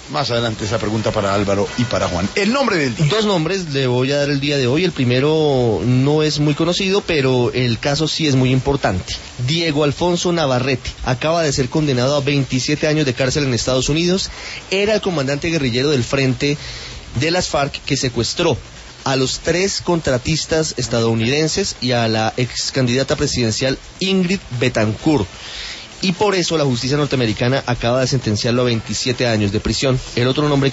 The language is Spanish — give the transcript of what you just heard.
Más adelante esa pregunta para Álvaro y para Juan. El nombre del día. Dos nombres le voy a dar el día de hoy. El primero no es muy conocido, pero el caso sí es muy importante. Diego Alfonso Navarrete acaba de ser condenado a 27 años de cárcel en Estados Unidos. Era el comandante guerrillero del Frente de las FARC que secuestró a los 3 contratistas estadounidenses y a la ex candidata presidencial Ingrid Betancourt. Y por eso la justicia norteamericana acaba de sentenciarlo a 27 años de prisión. El otro nombre